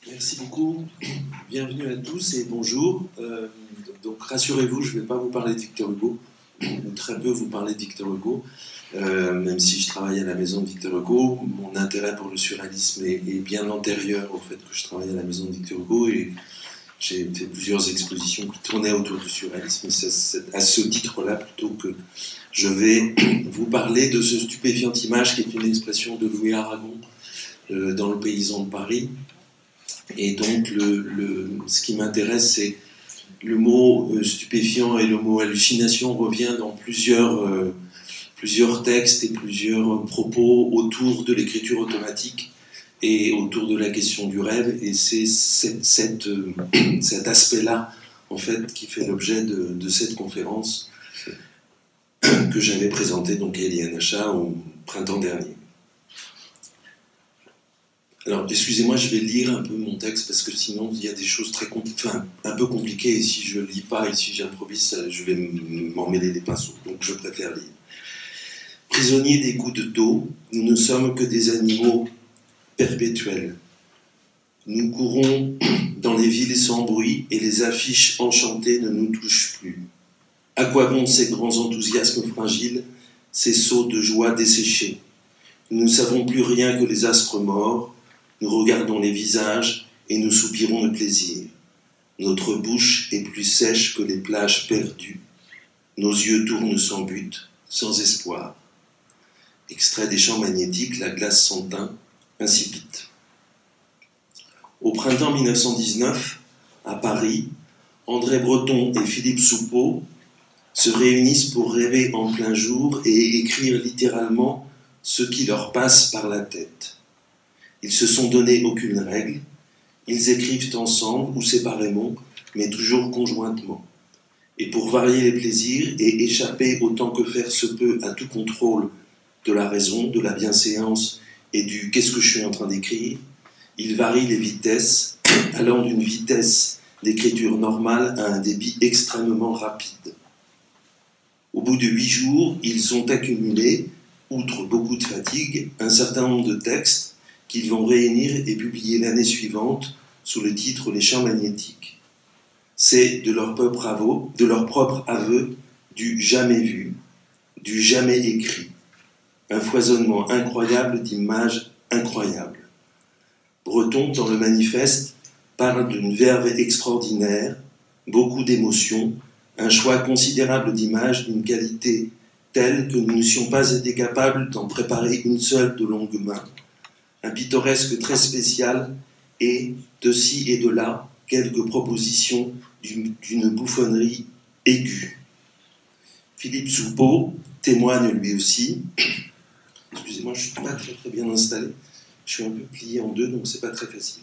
Merci beaucoup. Bienvenue à tous et bonjour. Donc rassurez-vous, je ne vais pas vous parler de Victor Hugo, ou très peu vous parler de Victor Hugo, même si je travaille à la maison de Victor Hugo. Mon intérêt pour le surréalisme est bien antérieur au fait que je travaille à la maison de Victor Hugo et j'ai fait plusieurs expositions qui tournaient autour du surréalisme. C'est à ce titre-là plutôt que je vais vous parler de ce stupéfiant image qui est une expression de Louis Aragon dans Le Paysan de Paris. Et donc, ce qui m'intéresse, c'est le mot stupéfiant et le mot hallucination revient dans plusieurs textes et plusieurs propos autour de l'écriture automatique et autour de la question du rêve. Et c'est cet aspect-là, en fait, qui fait l'objet de cette conférence que j'avais présentée donc à l'INHA au printemps dernier. Alors, excusez-moi, je vais lire un peu mon texte parce que sinon il y a des choses un peu compliquées et si je ne lis pas et si j'improvise, je vais m'en mêler les pinceaux. Donc je préfère lire. Prisonniers des gouttes d'eau, nous ne sommes que des animaux perpétuels. Nous courons dans les villes sans bruit et les affiches enchantées ne nous touchent plus. À quoi bon ces grands enthousiasmes fragiles, ces sauts de joie desséchés? Nous ne savons plus rien que les astres morts. Nous regardons les visages et nous soupirons de plaisir. Notre bouche est plus sèche que les plages perdues. Nos yeux tournent sans but, sans espoir. Extrait des champs magnétiques, la glace sans teint, incipite. Au printemps 1919, à Paris, André Breton et Philippe Soupeau se réunissent pour rêver en plein jour et écrire littéralement ce qui leur passe par la tête. Ils se sont donné aucune règle, ils écrivent ensemble ou séparément, mais toujours conjointement. Et pour varier les plaisirs et échapper autant que faire se peut à tout contrôle de la raison, de la bienséance et du « qu'est-ce que je suis en train d'écrire », ils varient les vitesses, allant d'une vitesse d'écriture normale à un débit extrêmement rapide. Au bout de 8 jours, ils ont accumulé, outre beaucoup de fatigue, un certain nombre de textes qu'ils vont réunir et publier l'année suivante sous le titre « Les champs magnétiques ». C'est de leur propre aveu du jamais vu, du jamais écrit, un foisonnement incroyable d'images incroyables. Breton, dans le manifeste, parle d'une verve extraordinaire, beaucoup d'émotions, un choix considérable d'images d'une qualité telle que nous n'eussions pas été capables d'en préparer une seule de longue main. Un pittoresque très spécial et, de ci et de là, quelques propositions d'une bouffonnerie aiguë. Philippe Soupeau témoigne lui aussi. Excusez-moi, je ne suis pas très bien installé. Je suis un peu plié en deux, donc ce n'est pas très facile.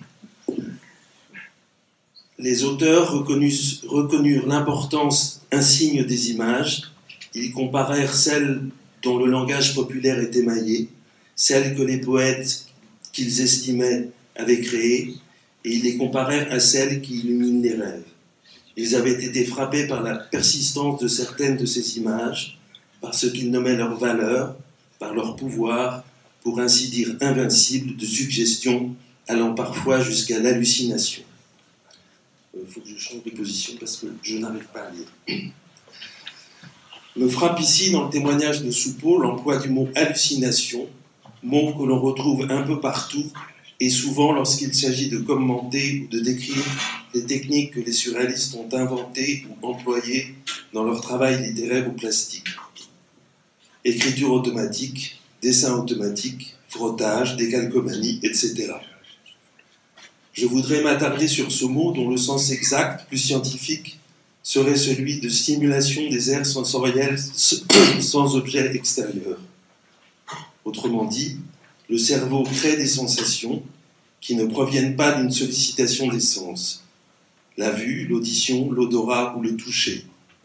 Les auteurs reconnurent l'importance insigne des images. Ils comparèrent celles dont le langage populaire est émaillé, celles que les poètes qu'ils estimaient avaient créées, et ils les comparèrent à celles qui illuminent les rêves. Ils avaient été frappés par la persistance de certaines de ces images, par ce qu'ils nommaient leur valeur, par leur pouvoir, pour ainsi dire invincible, de suggestion allant parfois jusqu'à l'hallucination. Il faut que je change de position parce que je n'arrive pas à lire. Me frappe ici, dans le témoignage de Soupeau, l'emploi du mot « hallucination », mot que l'on retrouve un peu partout, et souvent lorsqu'il s'agit de commenter ou de décrire les techniques que les surréalistes ont inventées ou employées dans leur travail littéraire ou plastique. Écriture automatique, dessin automatique, frottage, décalcomanie, etc. Je voudrais m'attarder sur ce mot dont le sens exact, plus scientifique, serait celui de stimulation des aires sensorielles sans objet extérieur. Autrement dit, le cerveau crée des sensations qui ne proviennent pas d'une sollicitation des sens. La vue, l'audition, l'odorat ou le toucher.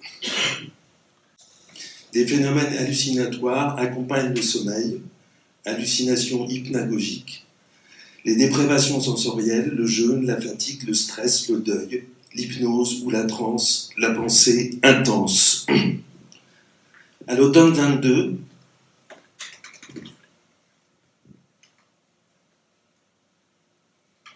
Des phénomènes hallucinatoires accompagnent le sommeil, hallucinations hypnagogiques, les déprivations sensorielles, le jeûne, la fatigue, le stress, le deuil, l'hypnose ou la transe, la pensée intense. À l'automne 22,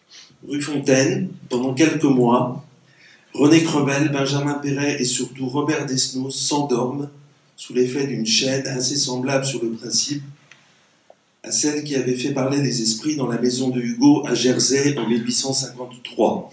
Rue Fontaine, pendant quelques mois, René Crevel, Benjamin Péret et surtout Robert Desnos s'endorment sous l'effet d'une chaîne assez semblable sur le principe à celle qui avait fait parler les esprits dans la maison de Hugo à Jersey en 1853.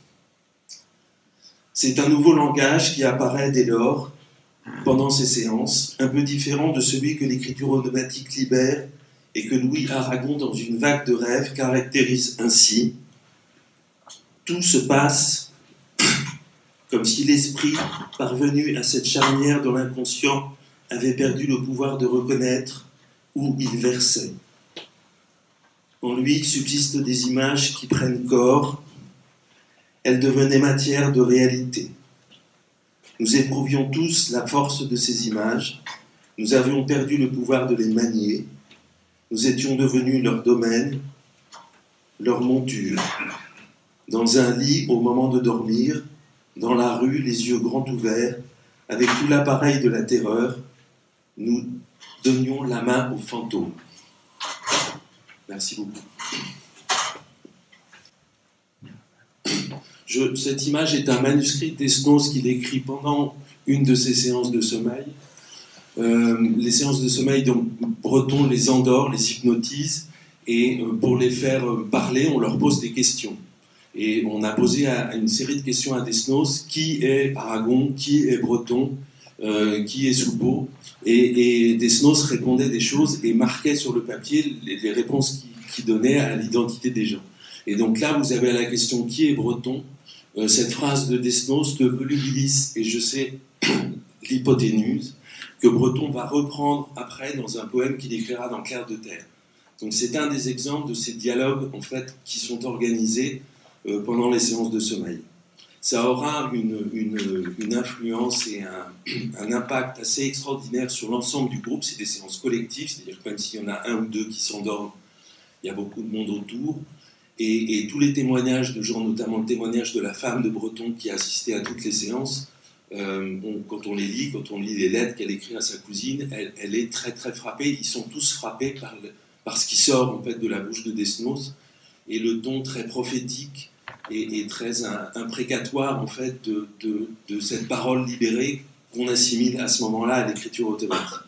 C'est un nouveau langage qui apparaît dès lors, pendant ces séances, un peu différent de celui que l'écriture automatique libère et que Louis Aragon, dans une vague de rêves, caractérise ainsi. Tout se passe comme si l'esprit, parvenu à cette charnière dont l'inconscient avait perdu le pouvoir de reconnaître où il versait. En lui subsistent des images qui prennent corps. Elles devenaient matière de réalité. Nous éprouvions tous la force de ces images. Nous avions perdu le pouvoir de les manier. Nous étions devenus leur domaine, leur monture. Dans un lit au moment de dormir, dans la rue, les yeux grands ouverts, avec tout l'appareil de la terreur, nous donnions la main aux fantômes. Merci beaucoup. Cette image est un manuscrit de Desnos qu'il écrit pendant une de ses séances de sommeil. Les séances de sommeil, donc, Breton les endort, les hypnotise, et pour les faire parler, on leur pose des questions. Et on a posé une série de questions à Desnos. Qui est Aragon? Qui est Breton? Qui est Soupeau? Et Desnos répondait des choses et marquait sur le papier les réponses qu'il donnait à l'identité des gens. Et donc là, vous avez à la question qui est Breton, cette phrase de Desnos, de Volubilis, et je sais l'hypoténuse, que Breton va reprendre après dans un poème qu'il écrira dans Clair de Terre. Donc c'est un des exemples de ces dialogues en fait, qui sont organisés pendant les séances de sommeil. Ça aura une influence et un impact assez extraordinaire sur l'ensemble du groupe. C'est des séances collectives, c'est-à-dire que même s'il y en a un ou deux qui s'endorment, il y a beaucoup de monde autour. Et tous les témoignages de gens, notamment le témoignage de la femme de Breton qui a assisté à toutes les séances, quand on les lit, quand on lit les lettres qu'elle écrit à sa cousine, elle est très très frappée. Ils sont tous frappés par ce qui sort en fait de la bouche de Desnos et le ton très prophétique et très imprécatoire en fait de cette parole libérée qu'on assimile à ce moment-là à l'écriture automatique.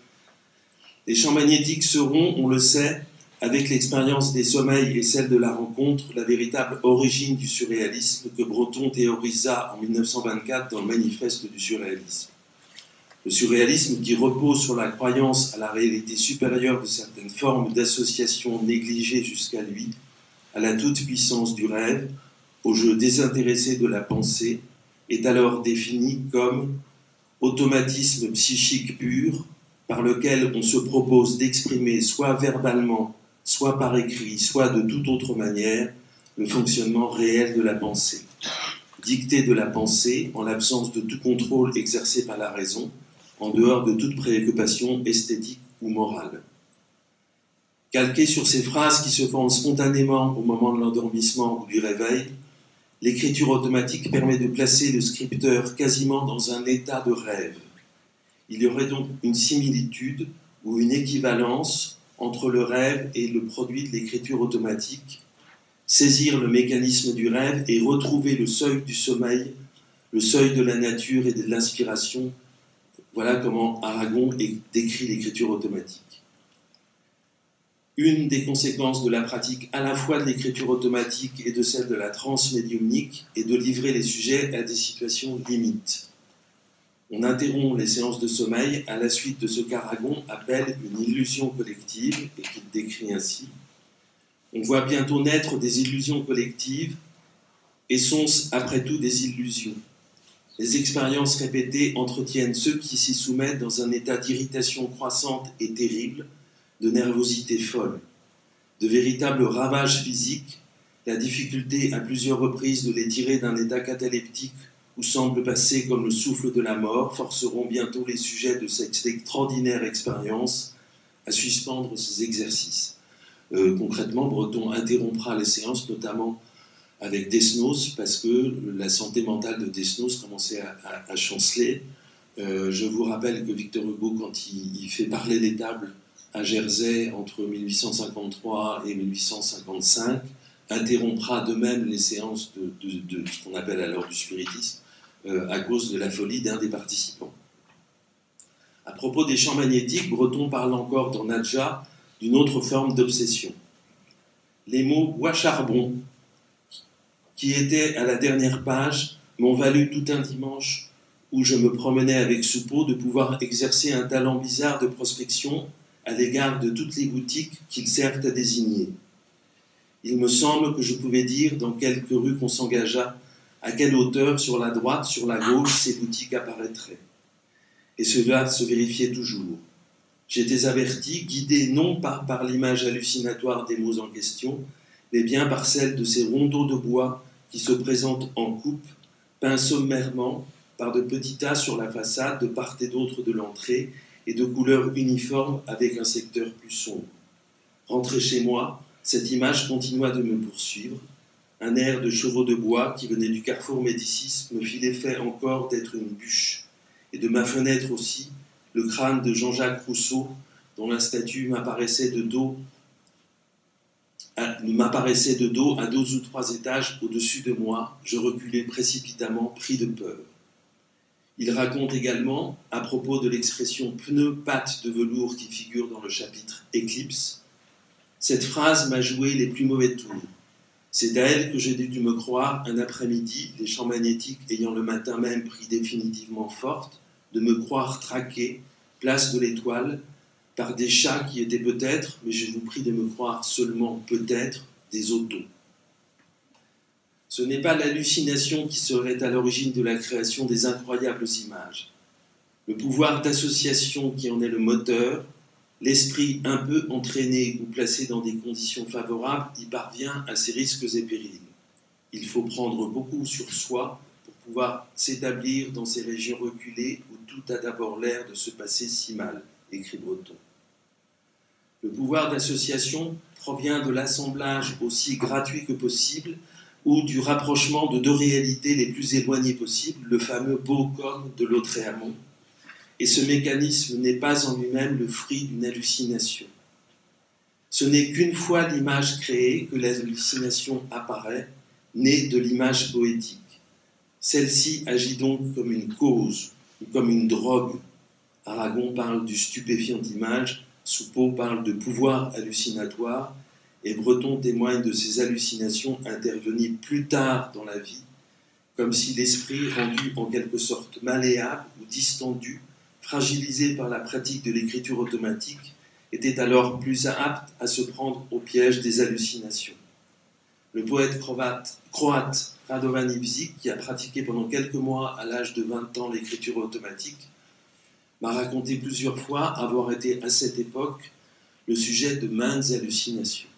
Les champs magnétiques seront, on le sait, avec l'expérience des sommeils et celle de la rencontre, la véritable origine du surréalisme que Breton théorisa en 1924 dans le Manifeste du surréalisme. Le surréalisme qui repose sur la croyance à la réalité supérieure de certaines formes d'association négligées jusqu'à lui, à la toute-puissance du rêve, au jeu désintéressé de la pensée, est alors défini comme automatisme psychique pur par lequel on se propose d'exprimer soit verbalement, soit par écrit, soit de toute autre manière, le fonctionnement réel de la pensée. Dictée de la pensée, en l'absence de tout contrôle exercé par la raison, en dehors de toute préoccupation esthétique ou morale. Calquée sur ces phrases qui se forment spontanément au moment de l'endormissement ou du réveil, l'écriture automatique permet de placer le scripteur quasiment dans un état de rêve. Il y aurait donc une similitude ou une équivalence entre le rêve et le produit de l'écriture automatique, saisir le mécanisme du rêve et retrouver le seuil du sommeil, le seuil de la nature et de l'inspiration. Voilà comment Aragon décrit l'écriture automatique. Une des conséquences de la pratique à la fois de l'écriture automatique et de celle de la transe médiumnique est de livrer les sujets à des situations limites. On interrompt les séances de sommeil à la suite de ce qu'Aragon appelle une illusion collective et qu'il décrit ainsi. On voit bientôt naître des illusions collectives et sont-ce après tout des illusions. Les expériences répétées entretiennent ceux qui s'y soumettent dans un état d'irritation croissante et terrible, de nervosité folle, de véritables ravages physiques, la difficulté à plusieurs reprises de les tirer d'un état cataleptique où semble passer comme le souffle de la mort, forceront bientôt les sujets de cette extraordinaire expérience à suspendre ces exercices. Concrètement, Breton interrompra les séances, notamment avec Desnos, parce que la santé mentale de Desnos commençait à chanceler. Je vous rappelle que Victor Hugo, quand il fait parler des tables à Jersey entre 1853 et 1855, interrompra de même les séances de ce qu'on appelle alors du spiritisme à cause de la folie d'un des participants. À propos des champs magnétiques, Breton parle encore dans Nadja d'une autre forme d'obsession. Les mots bois charbon, qui étaient à la dernière page, m'ont valu tout un dimanche où je me promenais avec Soupeau de pouvoir exercer un talent bizarre de prospection à l'égard de toutes les boutiques qu'ils servent à désigner. Il me semble que je pouvais dire, dans quelques rues qu'on s'engageât, à quelle hauteur, sur la droite, sur la gauche, ces boutiques apparaîtraient. Et cela se vérifiait toujours. J'étais averti, guidé non pas par l'image hallucinatoire des mots en question, mais bien par celle de ces rondeaux de bois qui se présentent en coupe, peints sommairement par de petits tas sur la façade de part et d'autre de l'entrée et de couleurs uniformes avec un secteur plus sombre. Rentré chez moi, cette image continua de me poursuivre. Un air de chevaux de bois qui venait du carrefour Médicis me fit l'effet encore d'être une bûche, et de ma fenêtre aussi, le crâne de Jean-Jacques Rousseau, dont la statue m'apparaissait de dos à 2 ou 3 étages au-dessus de moi. Je reculais précipitamment, pris de peur. Il raconte également, à propos de l'expression pneu-patte de velours qui figure dans le chapitre Éclipse, cette phrase m'a joué les plus mauvais tours. C'est à elle que j'ai dû me croire un après-midi, les champs magnétiques ayant le matin même pris définitivement forte, de me croire traqué, place de l'Étoile, par des chats qui étaient peut-être, mais je vous prie de me croire seulement peut-être, des autos. Ce n'est pas l'hallucination qui serait à l'origine de la création des incroyables images. Le pouvoir d'association qui en est le moteur, l'esprit un peu entraîné ou placé dans des conditions favorables y parvient à ses risques et périls. Il faut prendre beaucoup sur soi pour pouvoir s'établir dans ces régions reculées où tout a d'abord l'air de se passer si mal, écrit Breton. Le pouvoir d'association provient de l'assemblage aussi gratuit que possible ou du rapprochement de 2 réalités les plus éloignées possibles, le fameux beau-comme de Lautréamont. Et ce mécanisme n'est pas en lui-même le fruit d'une hallucination. Ce n'est qu'une fois l'image créée que l'hallucination apparaît, née de l'image poétique. Celle-ci agit donc comme une cause, ou comme une drogue. Aragon parle du stupéfiant image, Soupeau parle de pouvoir hallucinatoire, et Breton témoigne de ces hallucinations intervenues plus tard dans la vie, comme si l'esprit, rendu en quelque sorte malléable ou distendu, fragilisé par la pratique de l'écriture automatique, était alors plus apte à se prendre au piège des hallucinations. Le poète croate Radovan Ivšić, qui a pratiqué pendant quelques mois à l'âge de 20 ans l'écriture automatique, m'a raconté plusieurs fois avoir été à cette époque le sujet de maintes hallucinations.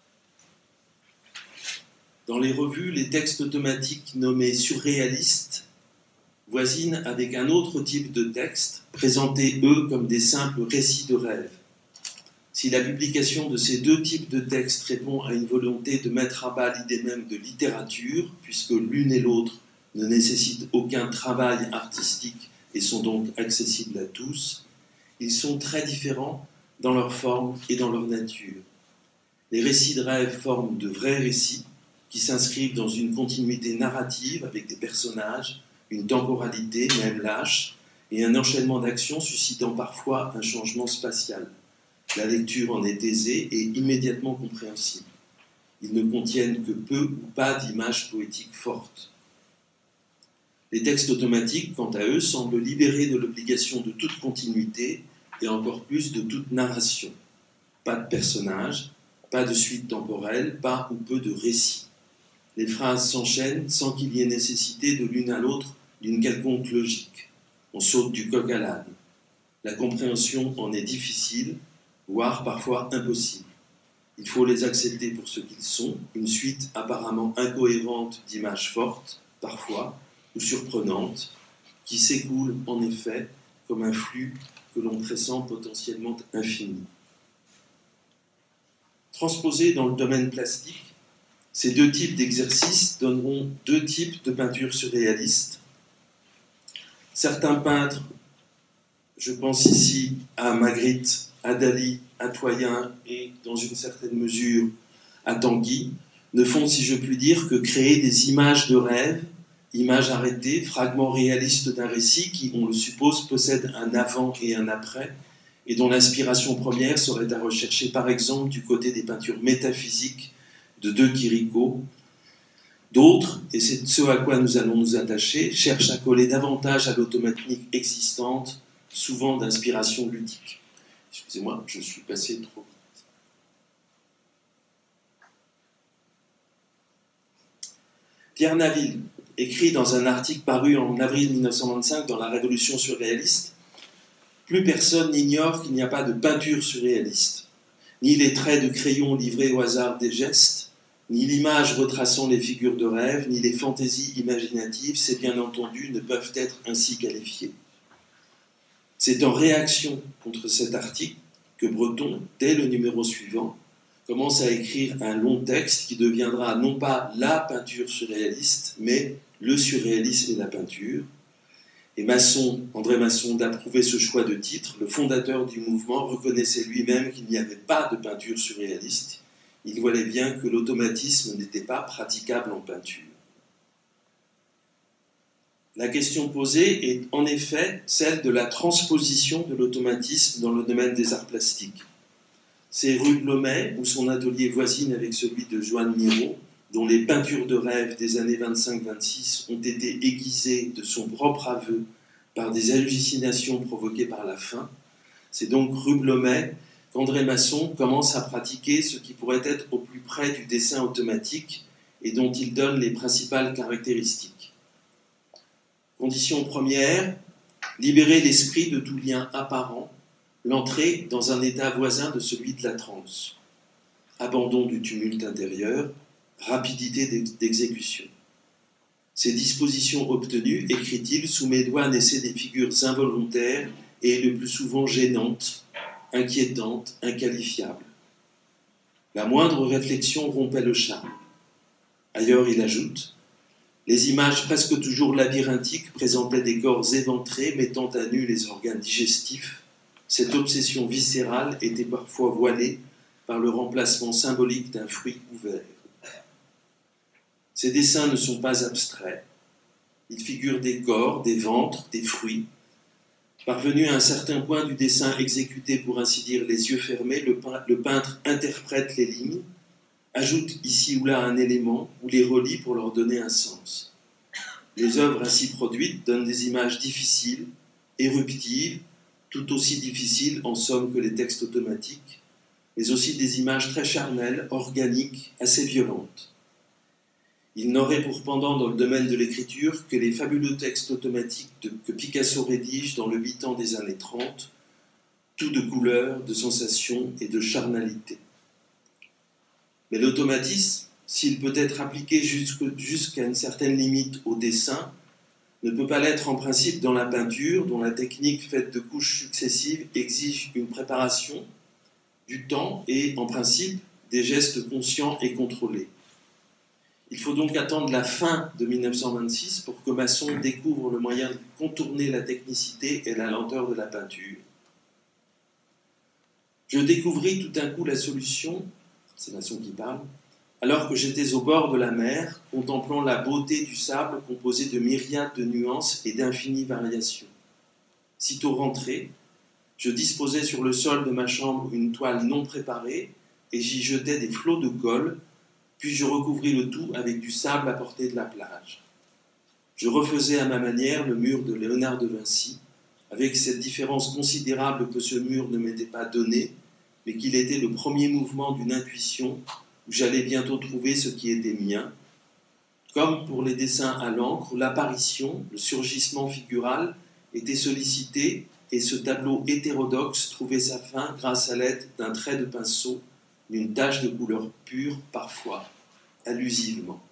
Dans les revues, les textes automatiques nommés surréalistes voisinent avec un autre type de texte, présentés eux comme des simples récits de rêve. Si la publication de ces 2 types de textes répond à une volonté de mettre à bas l'idée même de littérature, puisque l'une et l'autre ne nécessitent aucun travail artistique et sont donc accessibles à tous, ils sont très différents dans leur forme et dans leur nature. Les récits de rêve forment de vrais récits qui s'inscrivent dans une continuité narrative avec des personnages, une temporalité, même lâche, et un enchaînement d'actions suscitant parfois un changement spatial. La lecture en est aisée et immédiatement compréhensible. Ils ne contiennent que peu ou pas d'images poétiques fortes. Les textes automatiques, quant à eux, semblent libérés de l'obligation de toute continuité et encore plus de toute narration. Pas de personnages, pas de suite temporelle, pas ou peu de récits. Les phrases s'enchaînent sans qu'il y ait nécessité de l'une à l'autre d'une quelconque logique. On saute du coq à l'âne. La compréhension en est difficile, voire parfois impossible. Il faut les accepter pour ce qu'ils sont, une suite apparemment incohérente d'images fortes, parfois, ou surprenantes, qui s'écoulent en effet comme un flux que l'on pressent potentiellement infini. Transposés dans le domaine plastique, ces 2 types d'exercices donneront 2 types de peintures surréalistes. Certains peintres, je pense ici à Magritte, à Dali, à Toyen et, dans une certaine mesure, à Tanguy, ne font, si je puis dire, que créer des images de rêve, images arrêtées, fragments réalistes d'un récit qui, on le suppose, possède un avant et un après, et dont l'inspiration première serait à rechercher par exemple du côté des peintures métaphysiques de De Chirico. D'autres, et c'est ce à quoi nous allons nous attacher, cherchent à coller davantage à l'automatique existante, souvent d'inspiration ludique. Excusez-moi, je suis passé trop. Pierre Naville écrit dans un article paru en avril 1925 dans La Révolution surréaliste: plus personne n'ignore qu'il n'y a pas de peinture surréaliste, ni les traits de crayon livrés au hasard des gestes, ni l'image retraçant les figures de rêve, ni les fantaisies imaginatives, c'est bien entendu, ne peuvent être ainsi qualifiées. C'est en réaction contre cet article que Breton, dès le numéro suivant, commence à écrire un long texte qui deviendra non pas la peinture surréaliste, mais le surréalisme et la peinture. Et Masson, André Masson, d'approuver ce choix de titre, le fondateur du mouvement reconnaissait lui-même qu'il n'y avait pas de peinture surréaliste. Il voyait bien que l'automatisme n'était pas praticable en peinture. La question posée est en effet celle de la transposition de l'automatisme dans le domaine des arts plastiques. C'est rue Blomet, où son atelier voisine avec celui de Joan Miró, dont les peintures de rêve des années 25-26 ont été aiguisées de son propre aveu par des hallucinations provoquées par la faim. C'est donc rue Blomet qu'André Masson commence à pratiquer ce qui pourrait être au plus près du dessin automatique et dont il donne les principales caractéristiques. Condition première, libérer l'esprit de tout lien apparent, l'entrée dans un état voisin de celui de la transe. Abandon du tumulte intérieur, rapidité d'exécution. Ces dispositions obtenues, écrit-il, sous mes doigts naissaient des figures involontaires et le plus souvent gênantes, inquiétantes, inqualifiables. La moindre réflexion rompait le charme. Ailleurs, il ajoute: les images presque toujours labyrinthiques présentaient des corps éventrés mettant à nu les organes digestifs. Cette obsession viscérale était parfois voilée par le remplacement symbolique d'un fruit ouvert. Ces dessins ne sont pas abstraits. Ils figurent des corps, des ventres, des fruits. Parvenu à un certain point du dessin exécuté, pour ainsi dire, les yeux fermés, le peintre interprète les lignes, ajoute ici ou là un élément, ou les relie pour leur donner un sens. Les œuvres ainsi produites donnent des images difficiles, éruptives, tout aussi difficiles en somme que les textes automatiques, mais aussi des images très charnelles, organiques, assez violentes. Il n'aurait pour pendant dans le domaine de l'écriture que les fabuleux textes automatiques que Picasso rédige dans le mi-temps des années 30, tout de couleurs, de sensations et de charnalité. Mais l'automatisme, s'il peut être appliqué jusqu'à une certaine limite au dessin, ne peut pas l'être en principe dans la peinture, dont la technique faite de couches successives exige une préparation, du temps et, en principe, des gestes conscients et contrôlés. Il faut donc attendre la fin de 1926 pour que Masson découvre le moyen de contourner la technicité et la lenteur de la peinture. Je découvris tout d'un coup la solution, c'est Masson qui parle, alors que j'étais au bord de la mer, contemplant la beauté du sable composé de myriades de nuances et d'infinies variations. Sitôt rentré, je disposais sur le sol de ma chambre une toile non préparée et j'y jetais des flots de colle, puis je recouvris le tout avec du sable apporté de la plage. Je refaisais à ma manière le mur de Léonard de Vinci, avec cette différence considérable que ce mur ne m'était pas donné, mais qu'il était le premier mouvement d'une intuition où j'allais bientôt trouver ce qui était mien. Comme pour les dessins à l'encre, l'apparition, le surgissement figural était sollicité et ce tableau hétérodoxe trouvait sa fin grâce à l'aide d'un trait de pinceau, d'une tache de couleur pure, parfois, allusivement.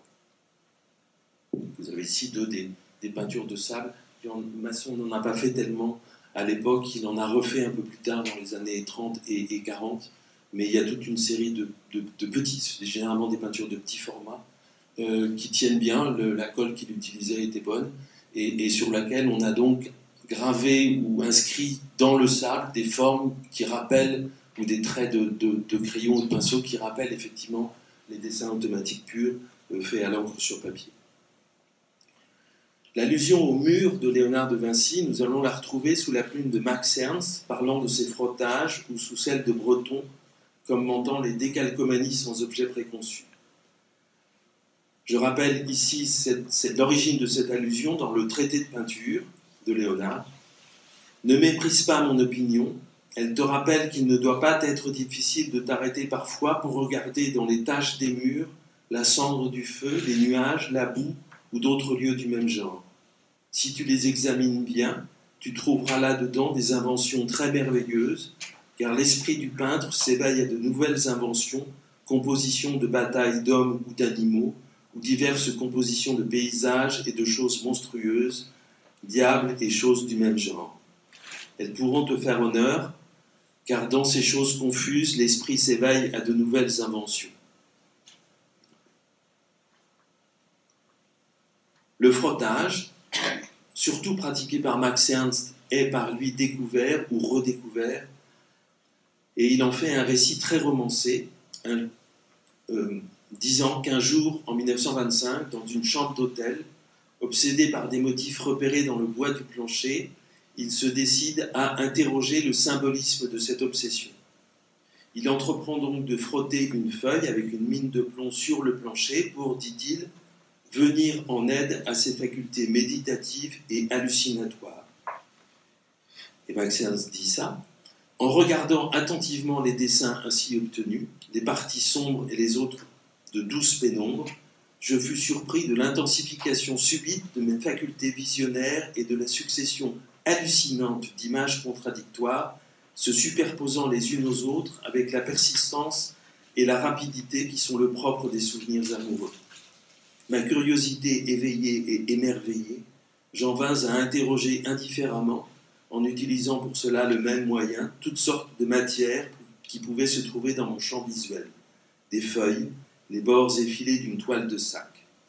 Vous avez ici des peintures de sable. Masson n'en a pas fait tellement à l'époque, il en a refait un peu plus tard dans les années 30 et 40, mais il y a toute une série de petites, généralement des peintures de petit format, qui tiennent bien, la colle qu'il utilisait était bonne, et sur laquelle on a donc gravé ou inscrit dans le sable des formes qui rappellent, ou des traits de crayon ou de pinceau qui rappellent effectivement les dessins automatiques purs faits à l'encre sur papier. L'allusion au mur de Léonard de Vinci, nous allons la retrouver sous la plume de Max Ernst, parlant de ses frottages, ou sous celle de Breton, commentant les décalcomanies sans objet préconçu. Je rappelle ici l'origine de cette allusion dans le traité de peinture de Léonard. Ne méprise pas mon opinion, elle te rappelle qu'il ne doit pas être difficile de t'arrêter parfois pour regarder dans les taches des murs la cendre du feu, les nuages, la boue ou d'autres lieux du même genre. Si tu les examines bien, tu trouveras là-dedans des inventions très merveilleuses, car l'esprit du peintre s'éveille à de nouvelles inventions, compositions de batailles d'hommes ou d'animaux, ou diverses compositions de paysages et de choses monstrueuses, diables et choses du même genre. Elles pourront te faire honneur, car dans ces choses confuses, l'esprit s'éveille à de nouvelles inventions. Le frottage, surtout pratiqué par Max Ernst, est par lui découvert ou redécouvert, et il en fait un récit très romancé, disant qu'un jour, en 1925, dans une chambre d'hôtel, obsédé par des motifs repérés dans le bois du plancher, il se décide à interroger le symbolisme de cette obsession. Il entreprend donc de frotter une feuille avec une mine de plomb sur le plancher pour, dit-il, venir en aide à ses facultés méditatives et hallucinatoires. Et Max Ernst dit ça. En regardant attentivement les dessins ainsi obtenus, les parties sombres et les autres de douce pénombre, je fus surpris de l'intensification subite de mes facultés visionnaires et de la succession hallucinante d'images contradictoires se superposant les unes aux autres avec la persistance et la rapidité qui sont le propre des souvenirs amoureux. Ma curiosité éveillée et émerveillée, j'en vins à interroger indifféremment, en utilisant pour cela le même moyen, toutes sortes de matières qui pouvaient se trouver dans mon champ visuel, des feuilles, les bords effilés d'une toile de sac.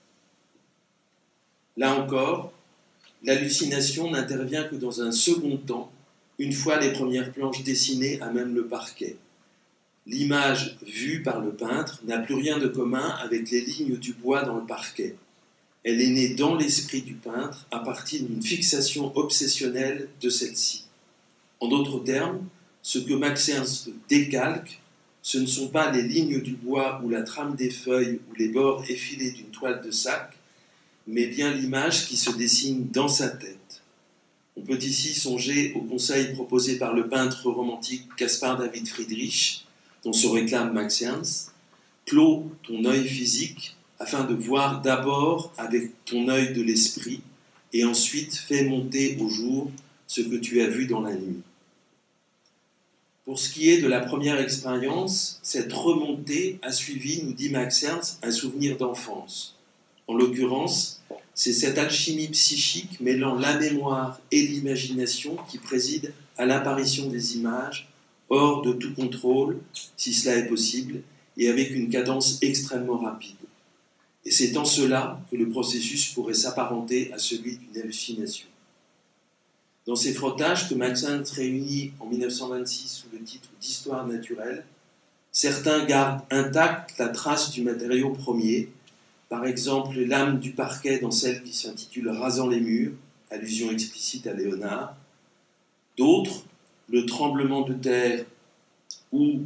Là encore, l'hallucination n'intervient que dans un second temps, une fois les premières planches dessinées à même le parquet. L'image vue par le peintre n'a plus rien de commun avec les lignes du bois dans le parquet. Elle est née dans l'esprit du peintre à partir d'une fixation obsessionnelle de celle-ci. En d'autres termes, ce que Max Ernst décalque, ce ne sont pas les lignes du bois ou la trame des feuilles ou les bords effilés d'une toile de sac, mais bien l'image qui se dessine dans sa tête. On peut ici songer au conseil proposé par le peintre romantique Caspar David Friedrich, dont se réclame Max Ernst: clôt ton œil physique afin de voir d'abord avec ton œil de l'esprit et ensuite fais monter au jour ce que tu as vu dans la nuit. Pour ce qui est de la première expérience, cette remontée a suivi, nous dit Max Ernst, un souvenir d'enfance. En l'occurrence, c'est cette alchimie psychique mêlant la mémoire et l'imagination qui préside à l'apparition des images, hors de tout contrôle, si cela est possible, et avec une cadence extrêmement rapide. Et c'est en cela que le processus pourrait s'apparenter à celui d'une hallucination. Dans ces frottages que Max Ernst réunit en 1926 sous le titre d'Histoire naturelle, certains gardent intacte la trace du matériau premier, par exemple l'âme du parquet dans celle qui s'intitule Rasant les murs, allusion explicite à Léonard. D'autres, le tremblement de terre ou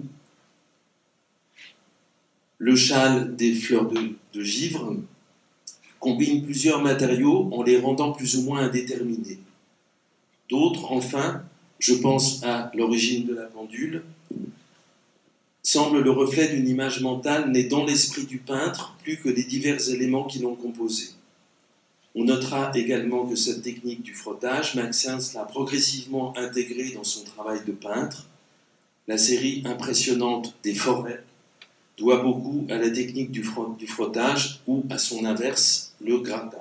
le châle des fleurs de givre, combinent plusieurs matériaux en les rendant plus ou moins indéterminés. D'autres, enfin, je pense à l'origine de la pendule, semblent le reflet d'une image mentale née dans l'esprit du peintre plus que des divers éléments qui l'ont composée. On notera également que cette technique du frottage, Max Ernst l'a progressivement intégrée dans son travail de peintre. La série impressionnante des forêts doit beaucoup à la technique du frottage ou, à son inverse, le grattage.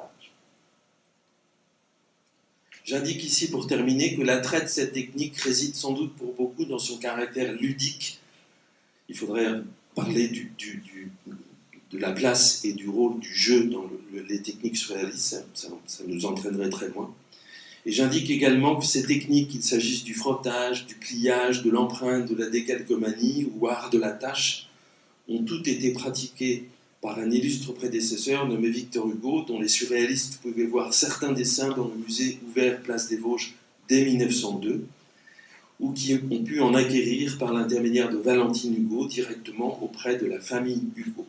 J'indique ici pour terminer que l'attrait de cette technique réside sans doute pour beaucoup dans son caractère ludique. Il faudrait parler de la place et du rôle du jeu dans les techniques surréalistes, ça nous entraînerait très loin. Et j'indique également que ces techniques, qu'il s'agisse du frottage, du pliage, de l'empreinte, de la décalcomanie ou art de la tâche, ont toutes été pratiquées par un illustre prédécesseur nommé Victor Hugo, dont les surréalistes pouvaient voir certains dessins dans le musée ouvert Place des Vosges dès 1902, ou qui ont pu en acquérir par l'intermédiaire de Valentine Hugo directement auprès de la famille Hugo.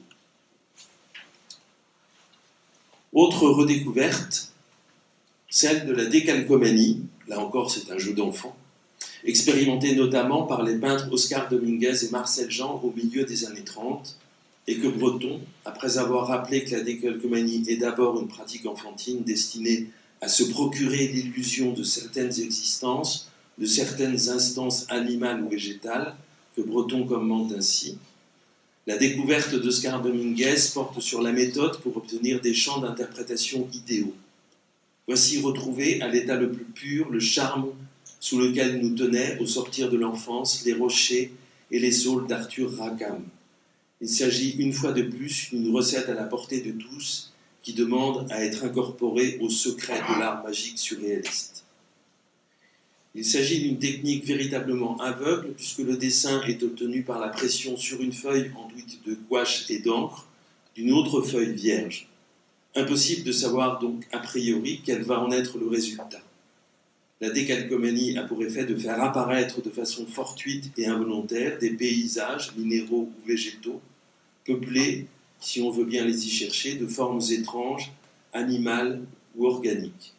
Autre redécouverte, celle de la décalcomanie, là encore c'est un jeu d'enfant, expérimenté notamment par les peintres Oscar Dominguez et Marcel Jean au milieu des années 30, et que Breton, après avoir rappelé que la décalcomanie est d'abord une pratique enfantine destinée à se procurer l'illusion de certaines existences, de certaines instances animales ou végétales, que Breton commente ainsi. La découverte d'Oscar Dominguez porte sur la méthode pour obtenir des champs d'interprétation idéaux. Voici retrouvé à l'état le plus pur le charme sous lequel nous tenaient, au sortir de l'enfance, les rochers et les saules d'Arthur Rackham. Il s'agit une fois de plus d'une recette à la portée de tous qui demande à être incorporée au secret de l'art magique surréaliste. Il s'agit d'une technique véritablement aveugle puisque le dessin est obtenu par la pression sur une feuille enduite de gouache et d'encre d'une autre feuille vierge. Impossible de savoir donc a priori quel va en être le résultat. La décalcomanie a pour effet de faire apparaître de façon fortuite et involontaire des paysages minéraux ou végétaux, peuplés, si on veut bien les y chercher, de formes étranges, animales ou organiques.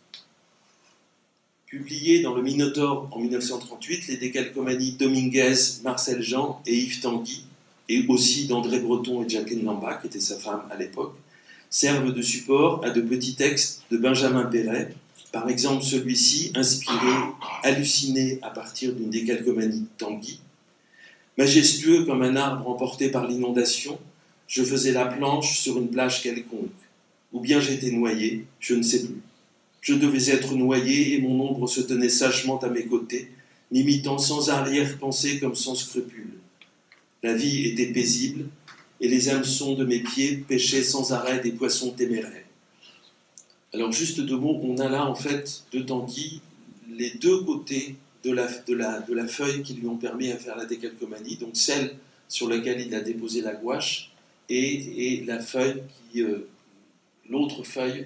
Publié dans le Minotaure en 1938, les décalcomanies Dominguez, Marcel Jean et Yves Tanguy, et aussi d'André Breton et Jacqueline Lamba, qui était sa femme à l'époque, servent de support à de petits textes de Benjamin Perret, par exemple celui-ci, inspiré, halluciné à partir d'une décalcomanie Tanguy. Majestueux comme un arbre emporté par l'inondation, je faisais la planche sur une plage quelconque. Ou bien j'étais noyé, je ne sais plus. Je devais être noyé et mon ombre se tenait sagement à mes côtés, m'imitant sans arrière-pensée comme sans scrupule. La vie était paisible et les hameçons de mes pieds pêchaient sans arrêt des poissons téméraires. Alors juste deux mots, on a là en fait de Tanguy les deux côtés de la feuille qui lui ont permis à faire la décalcomanie, donc celle sur laquelle il a déposé la gouache et la feuille l'autre feuille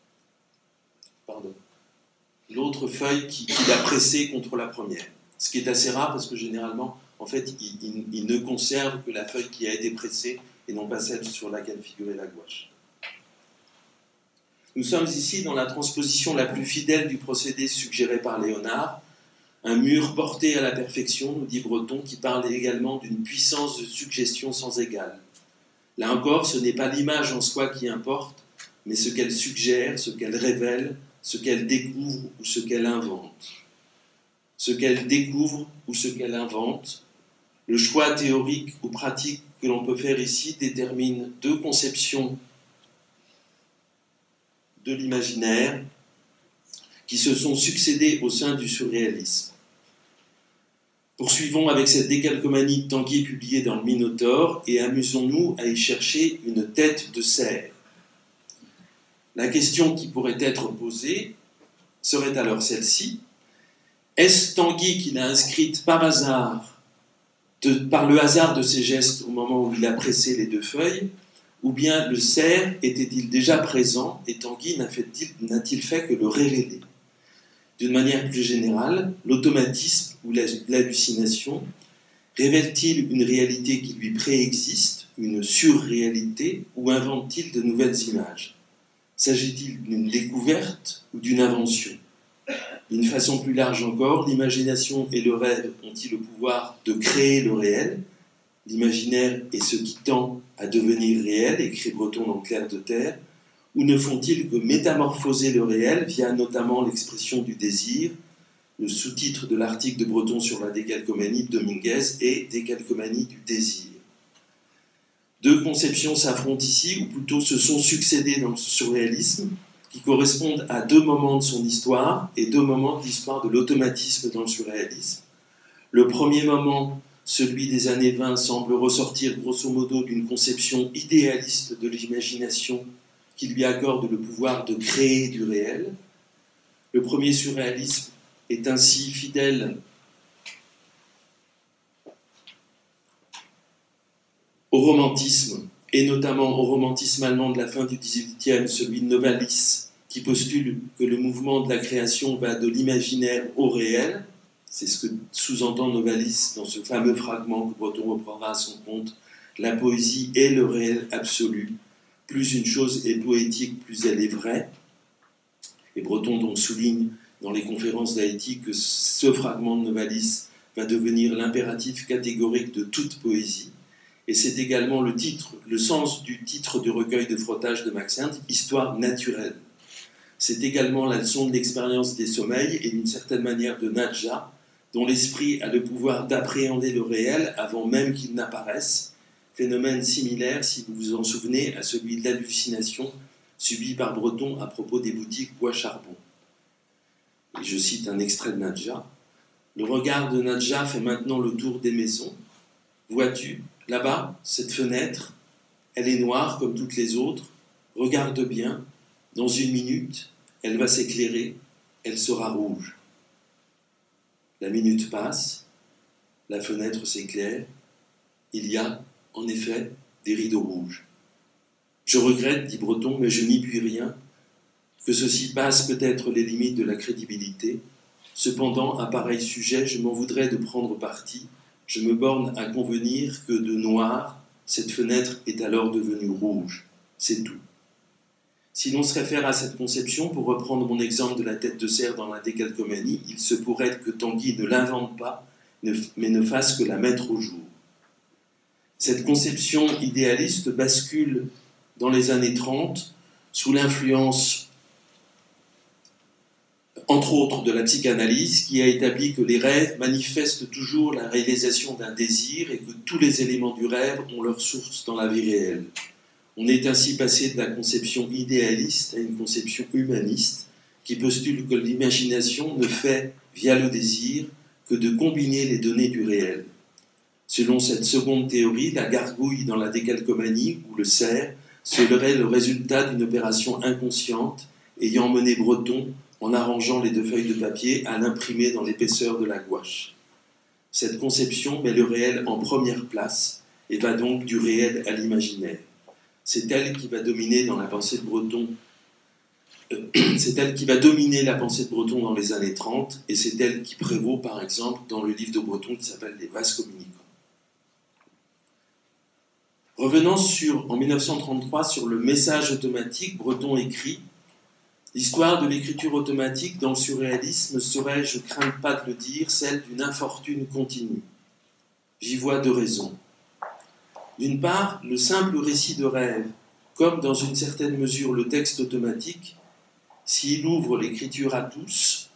qu'il a pressée contre la première. Ce qui est assez rare parce que généralement, en fait, il ne conserve que la feuille qui a été pressée et non pas celle sur laquelle figurait la gouache. Nous sommes ici dans la transposition la plus fidèle du procédé suggéré par Léonard, un mur porté à la perfection, nous dit Breton, qui parle également d'une puissance de suggestion sans égale. Là encore, ce n'est pas l'image en soi qui importe, mais ce qu'elle suggère, ce qu'elle révèle, ce qu'elle découvre ou ce qu'elle invente. Ce qu'elle découvre ou ce qu'elle invente, le choix théorique ou pratique que l'on peut faire ici détermine deux conceptions de l'imaginaire qui se sont succédées au sein du surréalisme. Poursuivons avec cette décalcomanie de Tanguy publiée dans le Minotaure et amusons-nous à y chercher une tête de cerf. La question qui pourrait être posée serait alors celle-ci. Est-ce Tanguy qui l'a inscrite par hasard, par le hasard de ses gestes au moment où il a pressé les deux feuilles, ou bien le cerf était-il déjà présent et Tanguy n'a-t-il fait que le révéler? D'une manière plus générale, l'automatisme ou l'hallucination révèle-t-il une réalité qui lui préexiste, une surréalité, ou invente-t-il de nouvelles images? S'agit-il d'une découverte ou d'une invention? D'une façon plus large encore, l'imagination et le rêve ont-ils le pouvoir de créer le réel? L'imaginaire est ce qui tend à devenir réel, écrit Breton dans Clair de Terre, ou ne font-ils que métamorphoser le réel via notamment l'expression du désir? Le sous-titre de l'article de Breton sur la décalcomanie de Dominguez est « Décalcomanie du désir ». Deux conceptions s'affrontent ici, ou plutôt se sont succédées dans le surréalisme, qui correspondent à deux moments de son histoire et deux moments de l'histoire de l'automatisme dans le surréalisme. Le premier moment, celui des années 20, semble ressortir grosso modo d'une conception idéaliste de l'imagination qui lui accorde le pouvoir de créer du réel. Le premier surréalisme est ainsi fidèle au romantisme, et notamment au romantisme allemand de la fin du XVIIIe, celui de Novalis, qui postule que le mouvement de la création va de l'imaginaire au réel. C'est ce que sous-entend Novalis dans ce fameux fragment que Breton reprendra à son compte. La poésie est le réel absolu. Plus une chose est poétique, plus elle est vraie. Et Breton donc souligne dans les conférences d'Haïti que ce fragment de Novalis va devenir l'impératif catégorique de toute poésie. Et c'est également le sens du titre du recueil de frottage de Max Ernst, Histoire naturelle. C'est également la leçon de l'expérience des sommeils et d'une certaine manière de Nadja, dont l'esprit a le pouvoir d'appréhender le réel avant même qu'il n'apparaisse, phénomène similaire, si vous vous en souvenez, à celui de l'hallucination subie par Breton à propos des boutiques bois-charbon. Et je cite un extrait de Nadja. « Le regard de Nadja fait maintenant le tour des maisons. Vois-tu, là-bas, cette fenêtre, elle est noire comme toutes les autres. Regarde bien, dans une minute, elle va s'éclairer, elle sera rouge. » La minute passe, la fenêtre s'éclaire, il y a, en effet, des rideaux rouges. Je regrette, dit Breton, mais je n'y puis rien, que ceci passe peut-être les limites de la crédibilité. Cependant, à pareil sujet, je m'en voudrais de prendre parti. Je me borne à convenir que de noir, cette fenêtre est alors devenue rouge. C'est tout. Si l'on se réfère à cette conception, pour reprendre mon exemple de la tête de cerf dans la décalcomanie, il se pourrait que Tanguy ne l'invente pas, mais ne fasse que la mettre au jour. Cette conception idéaliste bascule dans les années 30 sous l'influence, entre autres, de la psychanalyse, qui a établi que les rêves manifestent toujours la réalisation d'un désir et que tous les éléments du rêve ont leur source dans la vie réelle. On est ainsi passé de la conception idéaliste à une conception humaniste qui postule que l'imagination ne fait, via le désir, que de combiner les données du réel. Selon cette seconde théorie, la gargouille dans la décalcomanie, ou le cerf, serait le résultat d'une opération inconsciente ayant mené Breton en arrangeant les deux feuilles de papier à l'imprimer dans l'épaisseur de la gouache. Cette conception met le réel en première place et va donc du réel à l'imaginaire. C'est elle qui va dominer dans la pensée de Breton. C'est elle qui va dominer la pensée de Breton dans les années 30 et c'est elle qui prévaut par exemple dans le livre de Breton qui s'appelle Les vases communicants. Revenant en 1933 sur le message automatique, Breton écrit « L'histoire de l'écriture automatique dans le surréalisme serait, je crains pas de le dire, celle d'une infortune continue. J'y vois deux raisons. D'une part, le simple récit de rêve, comme dans une certaine mesure le texte automatique, s'il ouvre l'écriture à tous,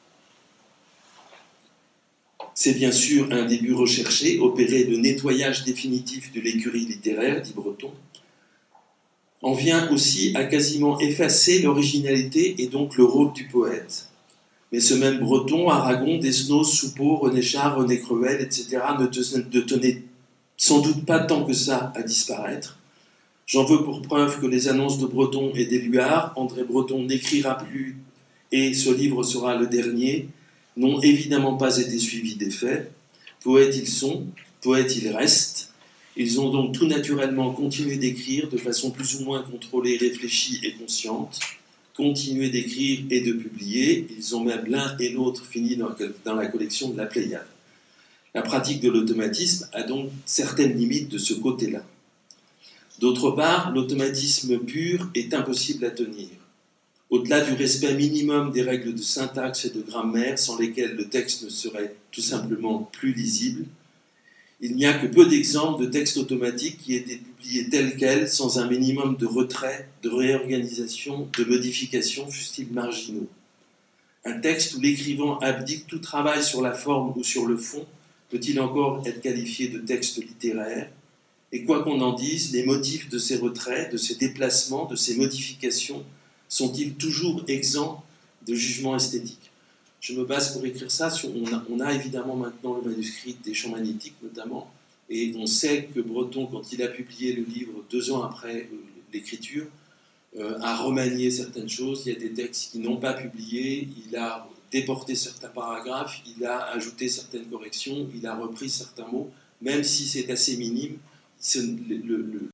c'est bien sûr un début recherché, opérer le nettoyage définitif de l'écurie littéraire, dit Breton, en vient aussi à quasiment effacer l'originalité et donc le rôle du poète. Mais ce même Breton, Aragon, Desnos, Soupeau, René Char, René Crevel, etc. ne tenaient sans doute pas tant que ça à disparaître. J'en veux pour preuve que les annonces de Breton et d'Éluard, André Breton n'écrira plus et ce livre sera le dernier, n'ont évidemment pas été suivis des faits. Poètes ils sont, poètes ils restent. Ils ont donc tout naturellement continué d'écrire de façon plus ou moins contrôlée, réfléchie et consciente, continué d'écrire et de publier. Ils ont même l'un et l'autre fini dans la collection de la Pléiade. La pratique de l'automatisme a donc certaines limites de ce côté-là. D'autre part, l'automatisme pur est impossible à tenir. Au-delà du respect minimum des règles de syntaxe et de grammaire, sans lesquelles le texte ne serait tout simplement plus lisible, il n'y a que peu d'exemples de textes automatiques qui aient été publiés tels quels, sans un minimum de retrait, de réorganisation, de modification, fussent-ils marginaux. Un texte où l'écrivain abdique tout travail sur la forme ou sur le fond peut-il encore être qualifié de texte littéraire? Et quoi qu'on en dise, les motifs de ces retraits, de ces déplacements, de ces modifications, sont-ils toujours exempts de jugement esthétique? Je me base pour écrire ça sur... On a évidemment maintenant le manuscrit des Champs magnétiques notamment, et on sait que Breton, quand il a publié le livre 2 ans après l'écriture, a remanié certaines choses. Il y a des textes qui n'ont pas publié, il a déporté certains paragraphes, il a ajouté certaines corrections, il a repris certains mots, même si c'est assez minime, c'est